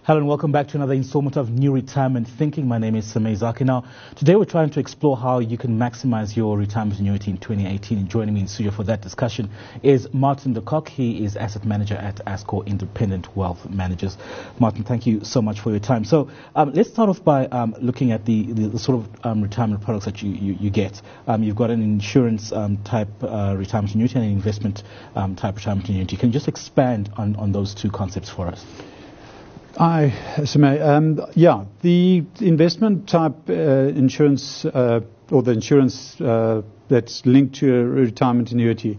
Hello and welcome back to another installment of New Retirement Thinking. My name is Samay Zaki. Now, today we're trying to explore how you can maximize your retirement annuity in 2018. And joining me in studio for that discussion is Martin de Kock. He is asset manager at Ascor Independent Wealth Managers. Martin, thank you so much for your time. So let's start off by looking at the sort of retirement products that you get. You've got an insurance type retirement annuity and an investment type retirement annuity. Can you just expand on those two concepts for us? The investment type insurance or the insurance that's linked to a retirement annuity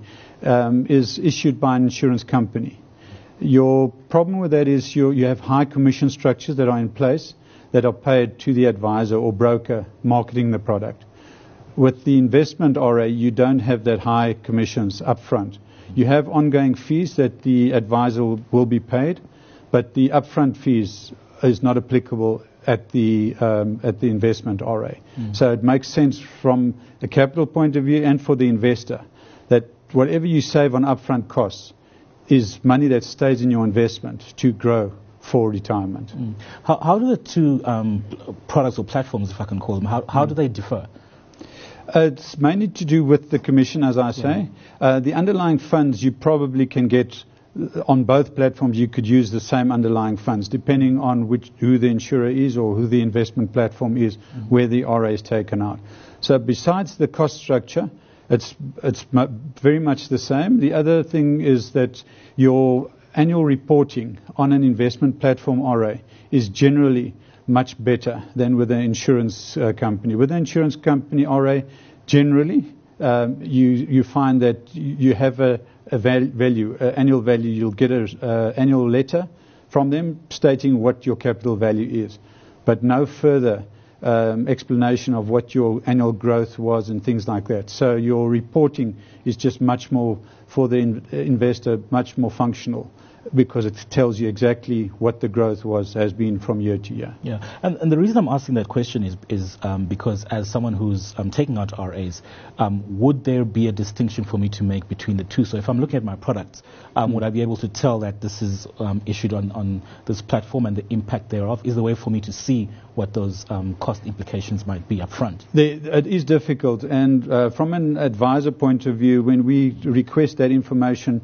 is issued by an insurance company. Your problem with that is you have high commission structures that are in place that are paid to the advisor or broker marketing the product. With the investment RA, you don't have that high commissions up front. You have ongoing fees that the advisor will be paid, but the upfront fees is not applicable at the investment RA. So it makes sense from a capital point of view and for the investor that whatever you save on upfront costs is money that stays in your investment to grow for retirement. How do the two products or platforms, if I can call them, how do they differ? It's mainly to do with the commission, as I say. The underlying funds you probably can get on both platforms. You could use the same underlying funds depending on who the insurer is or who the investment platform is, where the RA is taken out. So besides the cost structure, it's very much the same. The other thing is that your annual reporting on an investment platform RA is generally much better than with an insurance company. With an insurance company RA, generally you find that you have a annual value. You'll get an annual letter from them stating what your capital value is, but no further explanation of what your annual growth was and things like that. So your reporting is just much more, for the investor, much more functional, because it tells you exactly what the growth has been from year to year. Yeah, and the reason I'm asking that question is because as someone who's taking out RAs, would there be a distinction for me to make between the two? So if I'm looking at my products, would I be able to tell that this is issued on this platform and the impact thereof? Is the way for me to see what those cost implications might be up front? It is difficult, and from an advisor point of view, when we request that information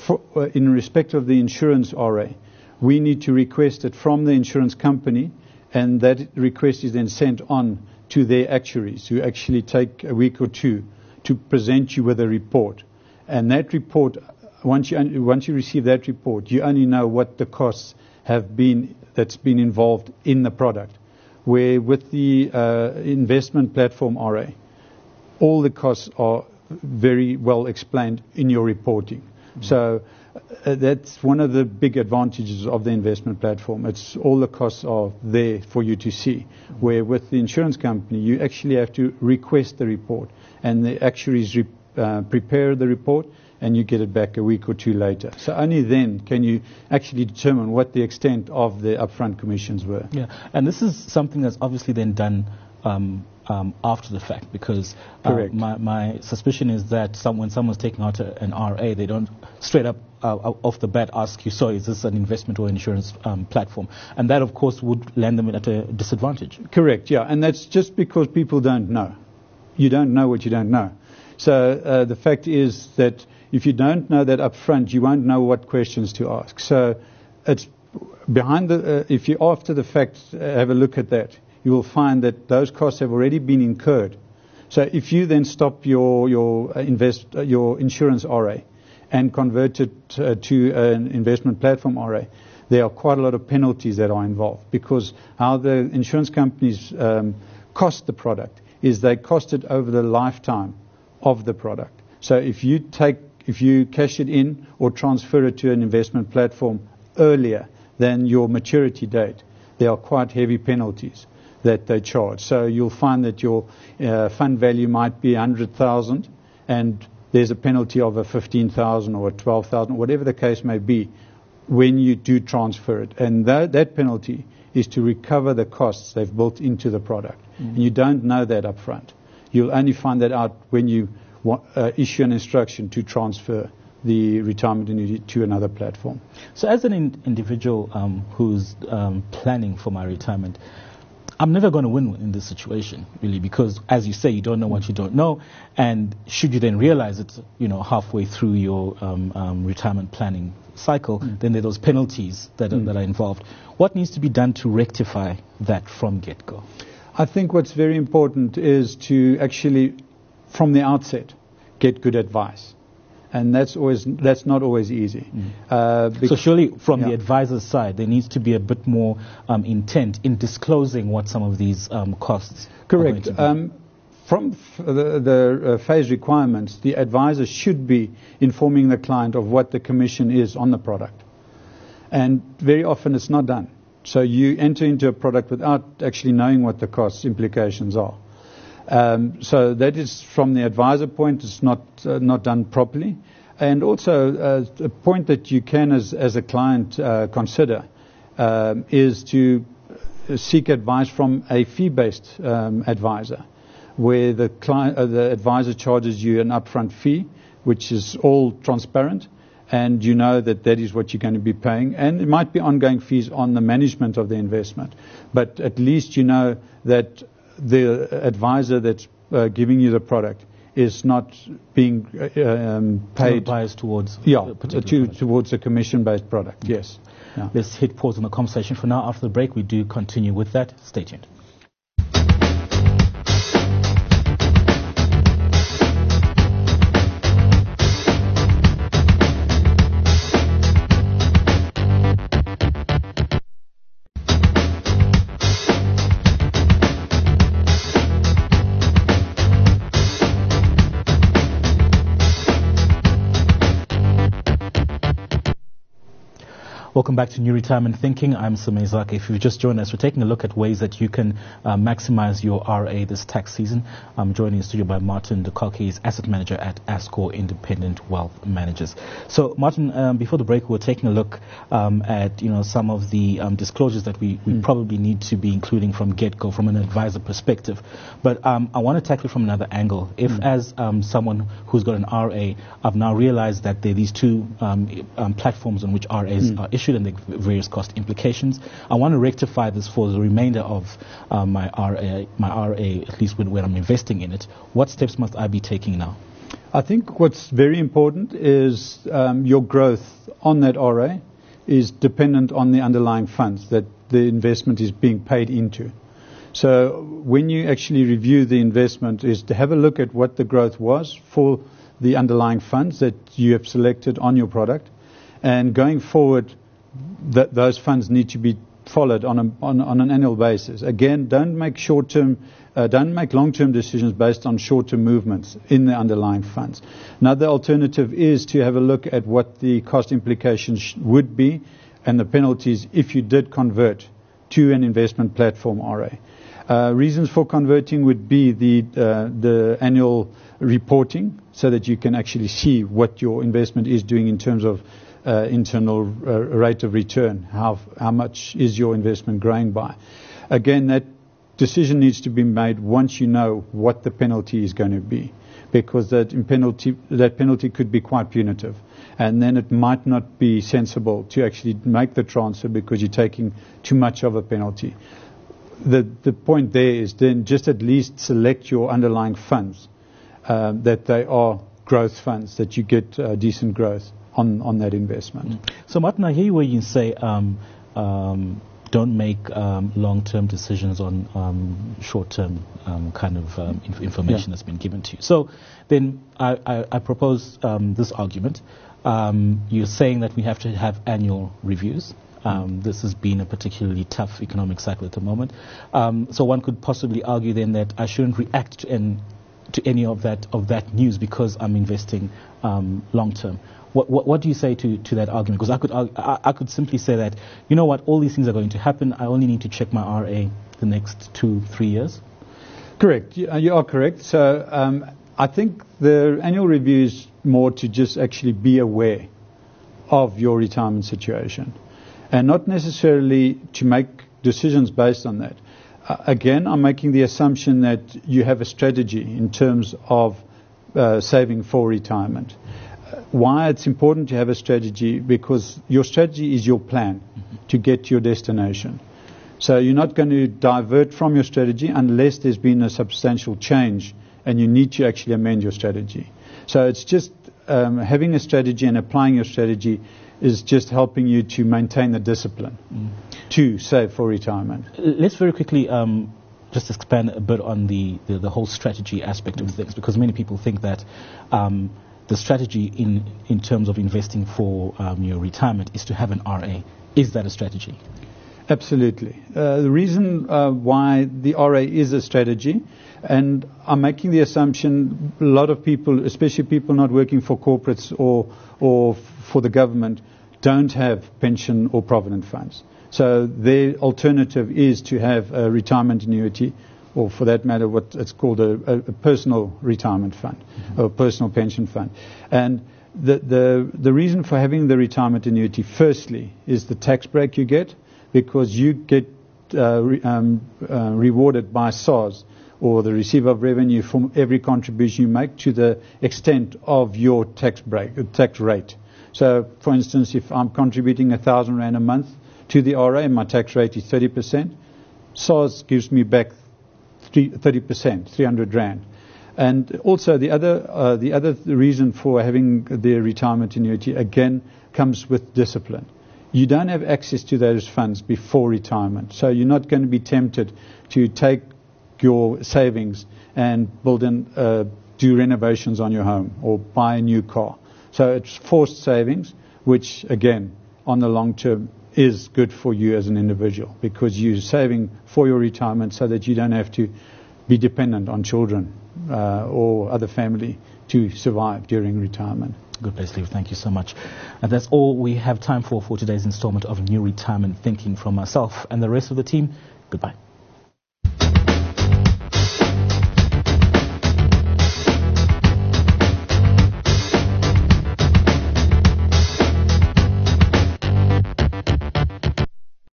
in respect of the insurance RA, we need to request it from the insurance company, and that request is then sent on to their actuaries, who actually take a week or two to present you with a report. And that report, once you receive that report, you only know what the costs have been that's been involved in the product. Where with the investment platform RA, all the costs are very well explained in your reporting. So that's one of the big advantages of the investment platform. It's all the costs are there for you to see. Where with the insurance company, you actually have to request the report, and the actuaries prepare the report, and you get it back a week or two later. So only then can you actually determine what the extent of the upfront commissions were. Yeah, and this is something that's obviously then done after the fact, because my suspicion is that when someone's taking out an RA, they don't straight up off the bat ask you, so is this an investment or insurance platform? And that, of course, would land them at a disadvantage. Correct, yeah, and that's just because people don't know. You don't know what you don't know. So the fact is that if you don't know that up front, you won't know what questions to ask. So it's behind if you after the fact have a look at that, you will find that those costs have already been incurred. So if you then stop your insurance RA and convert it to an investment platform RA, there are quite a lot of penalties that are involved, because how the insurance companies cost the product is they cost it over the lifetime of the product. So if you cash it in or transfer it to an investment platform earlier than your maturity date, there are quite heavy penalties that they charge. So you'll find that your fund value might be 100,000, and there's a penalty of a 15,000 or a 12,000, whatever the case may be, when you do transfer it. And that penalty is to recover the costs they've built into the product. And you don't know that up front. You'll only find that out when you issue an instruction to transfer the retirement annuity to another platform. So as an individual who's planning for my retirement, I'm never going to win in this situation, really, because, as you say, you don't know what you don't know, and should you then realize it, halfway through your retirement planning cycle, then there are those penalties that are involved. What needs to be done to rectify that from get-go? I think what's very important is to actually, from the outset, get good advice. And that's not always easy. So surely from the advisor's side, there needs to be a bit more intent in disclosing what some of these costs Correct. are going to be. From the phase requirements, the advisor should be informing the client of what the commission is on the product. And very often it's not done. So you enter into a product without actually knowing what the cost implications are. So that is, from the advisor point, it's not done properly. And also a point that you can, as a client, consider is to seek advice from a fee-based advisor, where the advisor charges you an upfront fee, which is all transparent, and you know that is what you're going to be paying. And it might be ongoing fees on the management of the investment, but at least you know that the advisor that's giving you the product is not being paid biased towards towards a commission-based product. Yes. Yeah. Let's hit pause on the conversation for now. After the break, we do continue with that. Stay tuned. Welcome back to New Retirement Thinking. I'm Samay Zake. If you've just joined us, we're taking a look at ways that you can maximize your RA this tax season. I'm joined in the studio by Martin de Kock. He's asset manager at Ascor Independent Wealth Managers. So, Martin, before the break, we were taking a look at some of the disclosures that we probably need to be including from get-go, from an advisor perspective. But I want to tackle it from another angle. If, as someone who's got an RA, I've now realized that there are these two platforms on which RAs are issued and the various cost implications. I want to rectify this for the remainder of my RA, at least when I'm investing in it. What steps must I be taking now? I think what's very important is your growth on that RA is dependent on the underlying funds that the investment is being paid into. So when you actually review the investment, is to have a look at what the growth was for the underlying funds that you have selected on your product, and going forward, those funds need to be followed on an annual basis. Again, don't make long-term decisions based on short-term movements in the underlying funds. Another alternative is to have a look at what the cost implications would be and the penalties if you did convert to an investment platform RA. Reasons for converting would be the annual reporting, so that you can actually see what your investment is doing in terms of internal rate of return. How much is your investment growing by? Again, that decision needs to be made once you know what the penalty is going to be, because that penalty could be quite punitive, and then it might not be sensible to actually make the transfer because you're taking too much of a penalty. The point there is then just at least select your underlying funds, that they are growth funds, that you get decent growth on that investment. So, Martin, I hear you where you say don't make long-term decisions on short-term information that's been given to you. So then I propose this argument. You're saying that we have to have annual reviews. This has been a particularly tough economic cycle at the moment. So one could possibly argue then that I shouldn't react to any of that news because I'm investing long-term. What do you say to that argument? Because I could simply say that, you know what, all these things are going to happen. I only need to check my RA the next 2-3 years. Correct. You are correct. So I think the annual review is more to just actually be aware of your retirement situation, and not necessarily to make decisions based on that. Again, I'm making the assumption that you have a strategy in terms of saving for retirement. why it's important to have a strategy, because your strategy is your plan to get to your destination. So you're not going to divert from your strategy unless there's been a substantial change and you need to actually amend your strategy. So it's just having a strategy and applying your strategy is just helping you to maintain the discipline to save for retirement. Let's very quickly just expand a bit on the whole strategy aspect of things, because many people think that the strategy in terms of investing for your retirement is to have an RA. Is that a strategy? Absolutely. The reason why the RA is a strategy, and I'm making the assumption a lot of people, especially people not working for corporates or for the government, don't have pension or provident funds. So their alternative is to have a retirement annuity, or for that matter, what it's called a personal retirement fund, or personal pension fund. And the reason for having the retirement annuity, firstly, is the tax break you get, because you get rewarded by SARS, or the receiver of revenue, from every contribution you make to the extent of your tax rate. So, for instance, if I'm contributing R1,000 a month to the RA and my tax rate is 30%, SARS gives me back 30%, 300 Rand. And also the other reason for having the retirement annuity, again, comes with discipline. You don't have access to those funds before retirement, so you're not going to be tempted to take your savings and do renovations on your home or buy a new car. So it's forced savings, which again, on the long term, is good for you as an individual, because you're saving for your retirement so that you don't have to be dependent on children or other family to survive during retirement. Good place to leave. Thank you so much. And that's all we have time for today's installment of New Retirement Thinking. From myself and the rest of the team, goodbye.